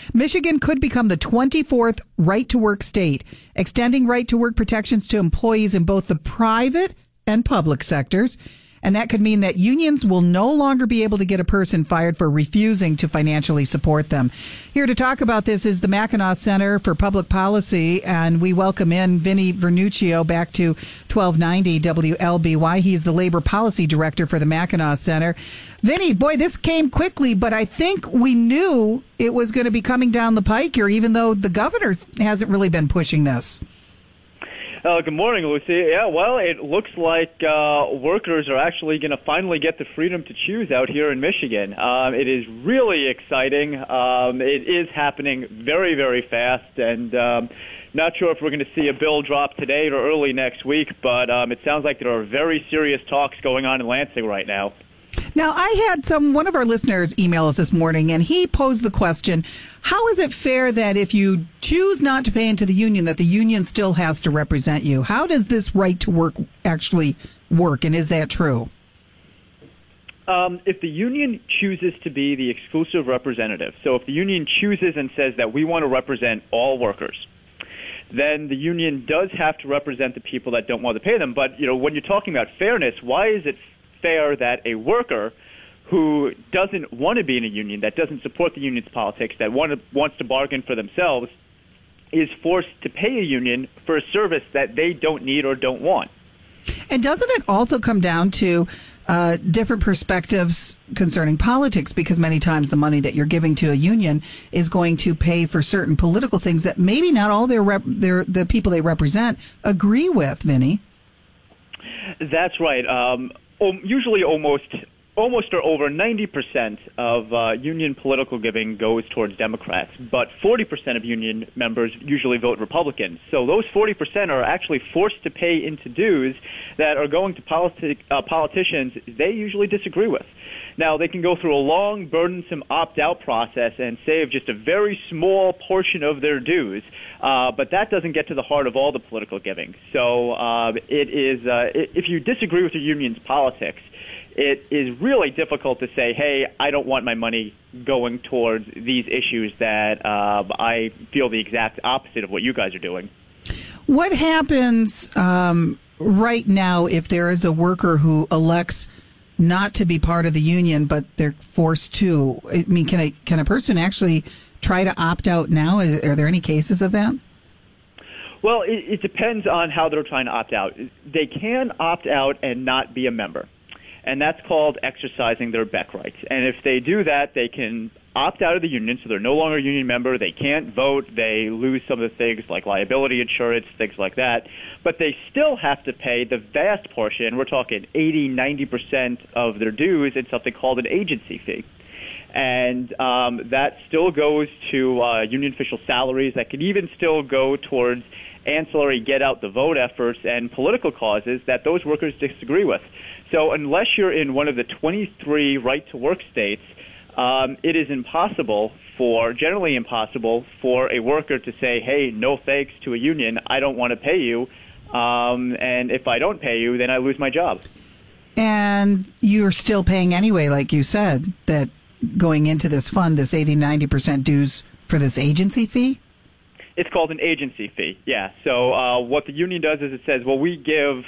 Michigan could become the 24th right-to-work state, extending right-to-work protections to employees in both the private and public sectors. And that could mean that unions will no longer be able to get a person fired for refusing to financially support them. Here to talk about this is the Mackinac Center for Public Policy, and we welcome in Vinny Vernuccio back to 1290 WLBY. He's the Labor Policy Director for the Mackinac Center. Vinny, boy, this came quickly, but I think we knew it was going to be coming down the pike here, even though the governor hasn't really been pushing this. Good morning, Lucy. Yeah, well, it looks like workers are actually going to finally get the freedom to choose out here in Michigan. It is really exciting. It is happening very, very fast, and not sure if we're going to see a bill drop today or early next week, but it sounds like there are very serious talks going on in Lansing right now. Now, I had one of our listeners email us this morning, and he posed the question, how is it fair that if you choose not to pay into the union, that the union still has to represent you? How does this right to work actually work, and is that true? If the union chooses to be the exclusive representative, so if the union chooses and says that we want to represent all workers, then the union does have to represent the people that don't want to pay them. But, when you're talking about fairness, why is it fair that a worker who doesn't want to be in a union, that doesn't support the union's politics, that wants to bargain for themselves, is forced to pay a union for a service that they don't need or don't want? And doesn't it also come down to different perspectives concerning politics? Because many times the money that you're giving to a union is going to pay for certain political things that maybe not all the people they represent agree with, Vinny. That's right. Usually almost or over 90% of union political giving goes towards Democrats, but 40% of union members usually vote Republican. So those 40% are actually forced to pay into dues that are going to politicians they usually disagree with. Now, they can go through a long, burdensome opt-out process and save just a very small portion of their dues, but that doesn't get to the heart of all the political giving. So if you disagree with your union's politics, it is really difficult to say, hey, I don't want my money going towards these issues that I feel the exact opposite of what you guys are doing. What happens right now if there is a worker who elects not to be part of the union, but they're forced to? I mean, can a person actually try to opt out now? Are there any cases of that? Well, it depends on how they're trying to opt out. They can opt out and not be a member, and that's called exercising their BEC rights. And if they do that, they can opt out of the union, so they're no longer a union member. They can't vote. They lose some of the things like liability insurance, things like that. But they still have to pay the vast portion. We're talking 80, 90% of their dues in something called an agency fee. And that still goes to union official salaries. That could even still go towards ancillary get-out-the-vote efforts and political causes that those workers disagree with. So unless you're in one of the 23 right-to-work states, it is generally impossible for a worker to say, hey, no thanks to a union, I don't want to pay you, and if I don't pay you, then I lose my job. And you're still paying anyway, like you said, that going into this fund, this 80-90% dues for this agency fee? It's called an agency fee, yeah. So what the union does is it says, well, we give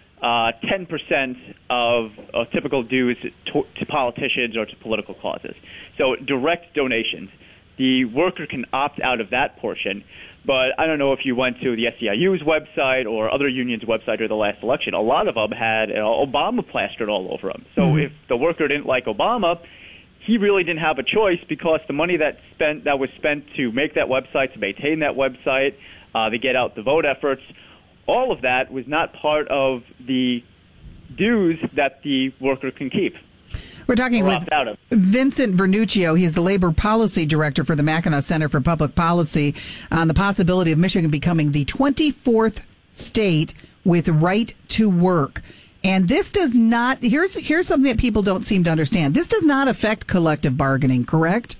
10% of typical dues to politicians or to political causes. So direct donations. The worker can opt out of that portion, but I don't know if you went to the SEIU's website or other unions' website during the last election. A lot of them had Obama plastered all over them. So if the worker didn't like Obama, he really didn't have a choice because the money that was spent to make that website, to maintain that website, to get out the vote efforts, all of that was not part of the dues that the worker can keep. We're talking with Vincent Vernuccio. He's the Labor Policy Director for the Mackinac Center for Public Policy on the possibility of Michigan becoming the 24th state with right to work. And this does not, here's something that people don't seem to understand. This does not affect collective bargaining, correct?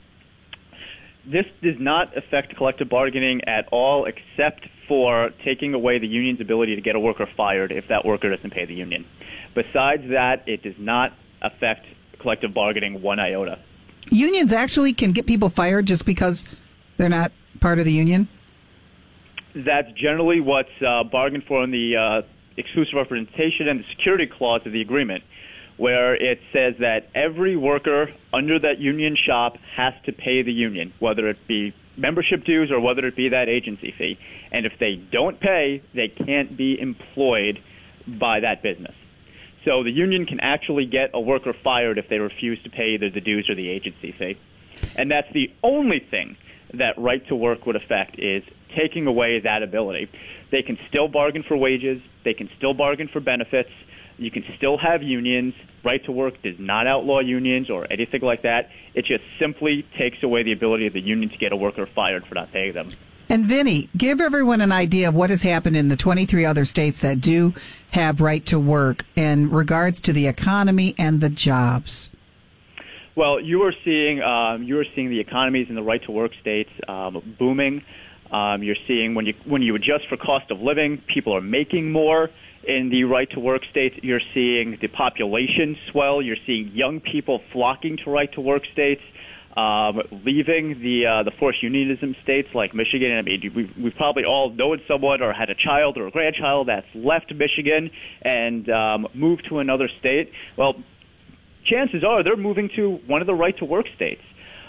This does not affect collective bargaining at all, except for taking away the union's ability to get a worker fired if that worker doesn't pay the union. Besides that, it does not affect collective bargaining one iota. Unions actually can get people fired just because they're not part of the union? That's generally what's bargained for in the exclusive representation and the security clause of the agreement, where it says that every worker under that union shop has to pay the union, whether it be membership dues or whether it be that agency fee. And if they don't pay, they can't be employed by that business. So the union can actually get a worker fired if they refuse to pay either the dues or the agency fee. And that's the only thing that right to work would affect, is taking away that ability. They can still bargain for wages. They can still bargain for benefits. You can still have unions. Right to work does not outlaw unions or anything like that. It just simply takes away the ability of the union to get a worker fired for not paying them. And Vinny, give everyone an idea of what has happened in the 23 other states that do have right to work in regards to the economy and the jobs. Well, you are seeing the economies in the right to work states booming. You're seeing when you adjust for cost of living, people are making more in the right to work states. You're seeing the population swell. You're seeing young people flocking to right to work states, leaving the forced unionism states like Michigan. I mean, we've probably all known someone or had a child or a grandchild that's left Michigan and moved to another state. Well, chances are they're moving to one of the right to work states.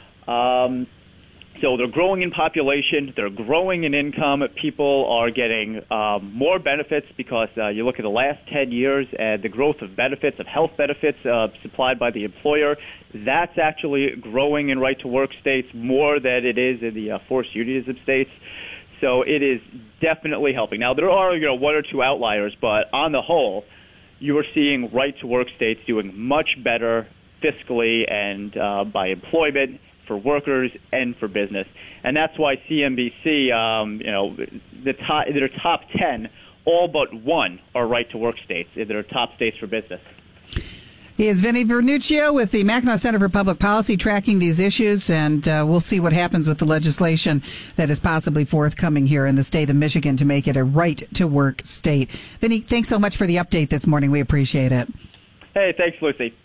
So they're growing in population, they're growing in income, people are getting more benefits because you look at the last 10 years and the growth of benefits, of health benefits supplied by the employer, that's actually growing in right-to-work states more than it is in the forced unionism states. So it is definitely helping. Now, there are one or two outliers, but on the whole, you are seeing right-to-work states doing much better fiscally and by employment, for workers and for business. And that's why CNBC, their top 10, all but one are right-to-work states. They're top states for business. He is Vinny Vernuccio with the Mackinac Center for Public Policy tracking these issues, and we'll see what happens with the legislation that is possibly forthcoming here in the state of Michigan to make it a right-to-work state. Vinny, thanks so much for the update this morning. We appreciate it. Hey, thanks, Lucy.